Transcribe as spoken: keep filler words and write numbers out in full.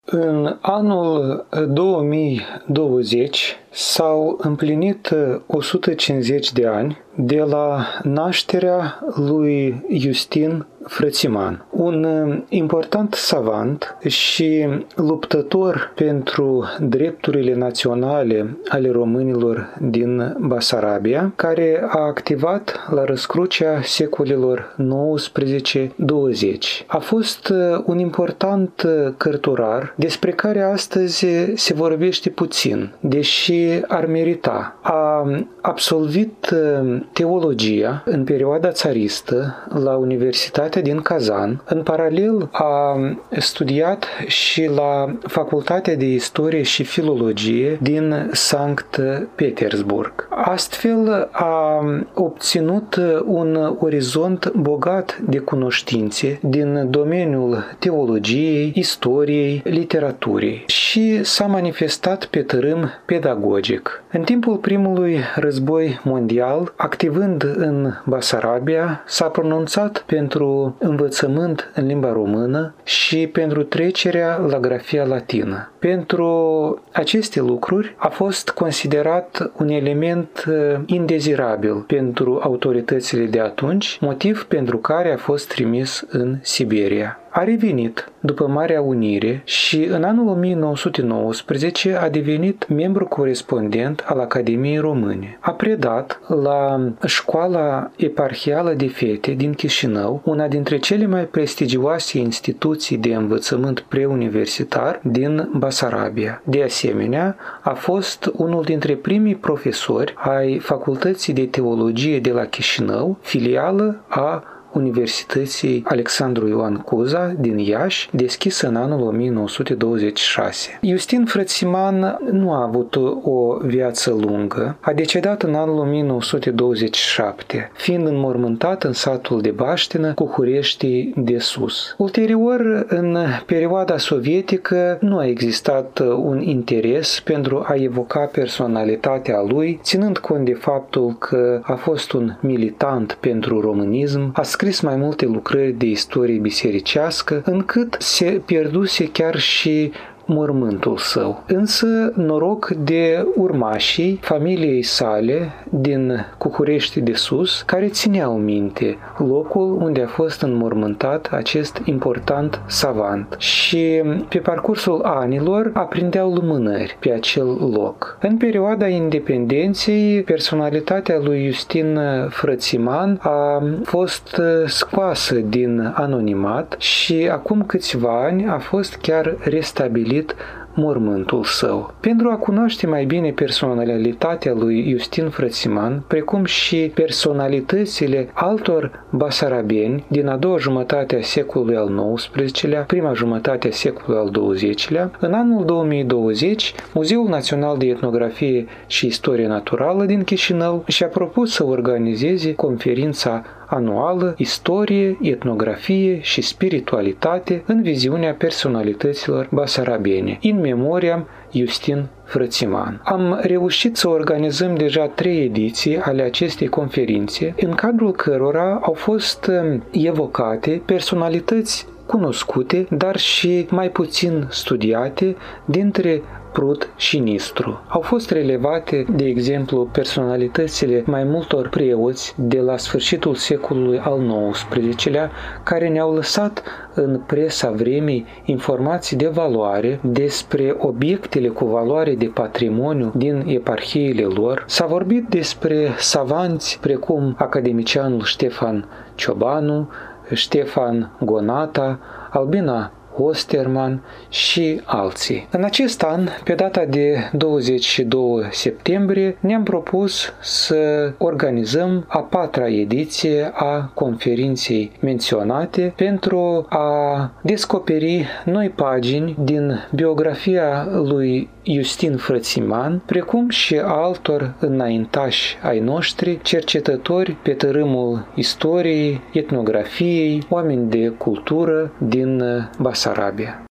În anul două mii douăzeci s-au împlinit o sută cincizeci de ani de la nașterea lui Justin Frățiman, un important savant și luptător pentru drepturile naționale ale românilor din Basarabia, care a activat la răscrucea secolelor nouăsprezece douăzeci. A fost un important cărturar despre care astăzi se vorbește puțin, deși ar merita. A absolvit teologia în perioada țaristă la Universitatea din Kazan. În paralel a studiat și la Facultatea de Istorie și Filologie din Sankt Petersburg. Astfel a obținut un orizont bogat de cunoștințe din domeniul teologiei, istoriei, literaturii și s-a manifestat pe tărâm pedagogic. În timpul primului război mondial, activând în Basarabia, s-a pronunțat pentru învățământ în limba română și pentru trecerea la grafia latină. Pentru aceste lucruri a fost considerat un element indezirabil pentru autoritățile de atunci, motiv pentru care a fost trimis în Siberia. A revenit după Marea Unire și în anul o mie nouă sute nouăsprezece a devenit membru corespondent al Academiei Române. A predat la Școala Eparhială de Fete din Chișinău, una dintre cele mai prestigioase instituții de învățământ preuniversitar din Basarabia. De asemenea, a fost unul dintre primii profesori ai Facultății de Teologie de la Chișinău, filială a Universității Alexandru Ioan Cuza din Iași, deschisă în anul o mie nouă sute douăzeci și șase. Justin Frățiman nu a avut o viață lungă. A decedat în anul o mie nouă sute douăzeci și șapte, fiind înmormântat în satul de Baștină, Cuhurești de Sus. Ulterior, în perioada sovietică, nu a existat un interes pentru a evoca personalitatea lui, ținând cont de faptul că a fost un militant pentru românism, a scris mai multe lucrări de istorie bisericească, încât se pierduse chiar și mormântul său. Însă, noroc de urmașii familiei sale din Cuhurești de Sus, care țineau minte locul unde a fost înmormântat acest important savant și pe parcursul anilor aprindeau lumânări pe acel loc. În perioada independenței, personalitatea lui Justin Frățiman a fost scoasă din anonimat și acum câțiva ani a fost chiar restabilit mormântul său. Pentru a cunoaște mai bine personalitatea lui Justin Frățiman, precum și personalitățile altor basarabeni din a doua jumătate a secolului al nouăsprezecelea, prima jumătate a secolului al douăzecilea, în anul două mii douăzeci, Muzeul Național de Etnografie și Istorie Naturală din Chișinău și-a propus să organizeze conferința anuală Istorie, Etnografie și Spiritualitate în viziunea personalităților basarabene, in memoriam Justin Frățiman. Am reușit să organizăm deja trei ediții ale acestei conferințe, în cadrul cărora au fost evocate personalități cunoscute, dar și mai puțin studiate dintre Prut și Nistru. Au fost relevate, de exemplu, personalitățile mai multor preoți de la sfârșitul secolului al nouăsprezecelea, care ne-au lăsat în presa vremii informații de valoare despre obiectele cu valoare de patrimoniu din eparhiile lor. S-a vorbit despre savanți precum academicianul Ștefan Ciobanu, Ștefan Gonata, Albina Osterman și alții. În acest an, pe data de douăzeci și doi septembrie, ne-am propus să organizăm a patra ediție a conferinței menționate pentru a descoperi noi pagini din biografia lui Justin Frățiman, precum și altor înaintași ai noștri, cercetători pe tărâmul istoriei, etnografiei, oameni de cultură din Basarabia.